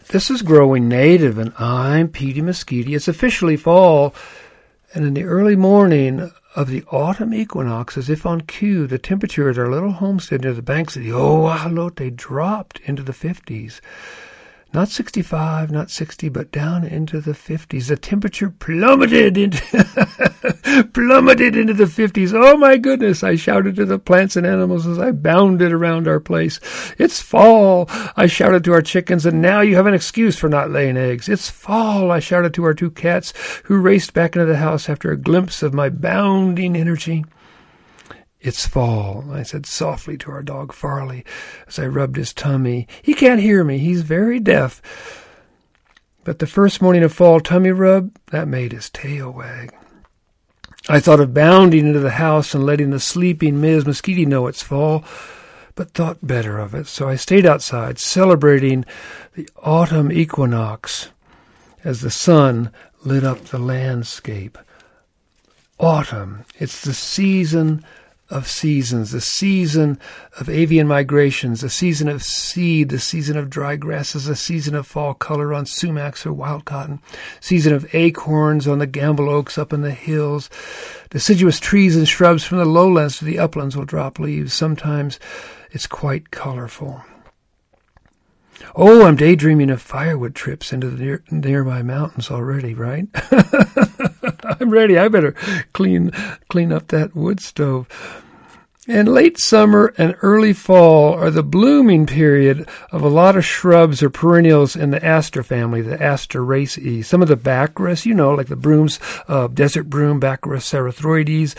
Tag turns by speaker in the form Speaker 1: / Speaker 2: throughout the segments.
Speaker 1: This is Growing Native, and I'm Petey Mesquite. It's officially fall, and in the early morning of the autumn equinox, as if on cue, the temperature at our little homestead near the banks of the Oahalote dropped into the 50s. Not 65, not 60, but down into the 50s. The temperature plummeted into the 50s. Oh, my goodness, I shouted to the plants and animals as I bounded around our place. It's fall, I shouted to our chickens, and now you have an excuse for not laying eggs. It's fall, I shouted to our two cats, who raced back into the house after a glimpse of my bounding energy. It's fall, I said softly to our dog Farley as I rubbed his tummy. He can't hear me. He's very deaf. But the first morning of fall tummy rub, that made his tail wag. I thought of bounding into the house and letting the sleeping Ms. Mosquito know it's fall, but thought better of it. So I stayed outside, celebrating the autumn equinox as the sun lit up the landscape. Autumn, it's the season of seasons, the season of avian migrations, the season of seed, the season of dry grasses, the season of fall color on sumacs or wild cotton, season of acorns on the gamble oaks up in the hills. Deciduous trees and shrubs from the lowlands to the uplands will drop leaves. Sometimes it's quite colorful. Oh, I'm daydreaming of firewood trips into the nearby mountains already, right? I'm ready. I better clean up that wood stove. And late summer and early fall are the blooming period of a lot of shrubs or perennials in the aster family, the Asteraceae. Some of the Baccharis, like the brooms, desert broom, Baccharis cerathoides,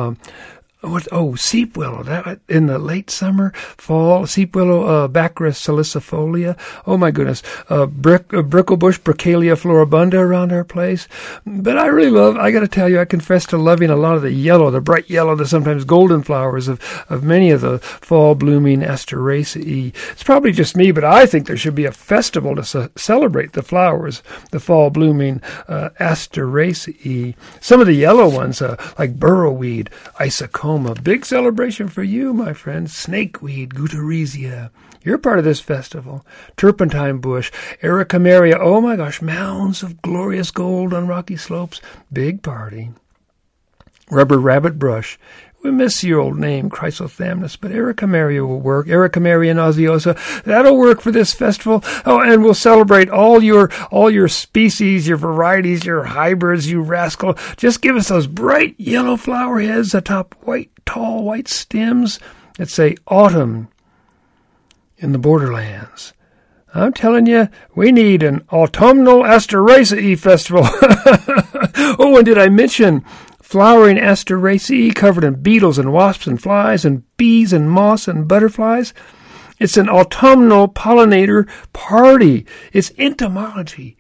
Speaker 1: seep willow. That in the late summer, fall, seep willow, Baccharis salicifolia. Oh my goodness, bricklebush, Bracalia floribunda around our place. But I got to tell you, I confess to loving a lot of the yellow, the bright yellow, the sometimes golden flowers of many of the fall blooming Asteraceae. It's probably just me, but I think there should be a festival to celebrate the flowers, the fall blooming Asteraceae. Some of the yellow ones, like burrowweed, Isocoma. Big celebration for you, my friend. Snakeweed, Guttarizia. You're part of this festival. Turpentine bush, Ericameria. Oh my gosh, mounds of glorious gold on rocky slopes. Big party. Rubber rabbit brush. We miss your old name, Chrysothamnus, but Ericameria will work. Ericameria nauseosa. That'll work for this festival. Oh, and we'll celebrate all your species, your varieties, your hybrids, you rascal. Just give us those bright yellow flower heads atop tall white stems that say autumn in the borderlands. I'm telling you, we need an autumnal Asteraceae festival. Oh, and did I mention flowering Asteraceae covered in beetles and wasps and flies and bees and moths and butterflies? It's an autumnal pollinator party. It's Entomology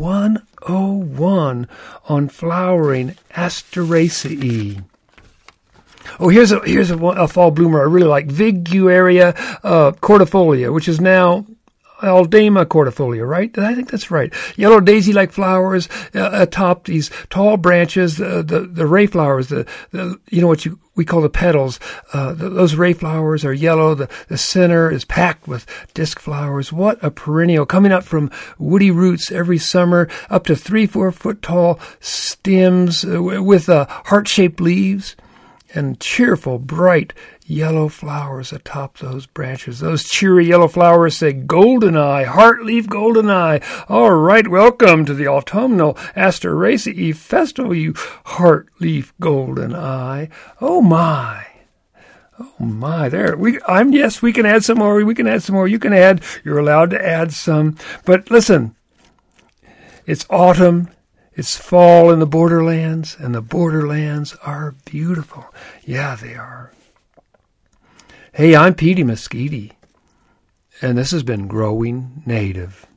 Speaker 1: 101 on flowering Asteraceae. Oh, here's a fall bloomer I really like. Viguaria cordifolia, which is now Aldama cordifolia, right? I think that's right. Yellow daisy-like flowers atop these tall branches. The ray flowers, we call the petals. Those ray flowers are yellow. The center is packed with disc flowers. What a perennial, coming up from woody roots every summer, up to 3-4 foot tall stems with heart-shaped leaves and cheerful, bright yellow flowers atop those branches. Those cheery yellow flowers say goldeneye, heartleaf goldeneye. All right, welcome to the autumnal Asteraceae festival, you heartleaf goldeneye. Oh my. There. We can add some more. We can add some more. You're allowed to add some. But listen, it's autumn. It's fall in the borderlands, and the borderlands are beautiful. Yeah, they are. Hey, I'm Petey Mesquite, and this has been Growing Native.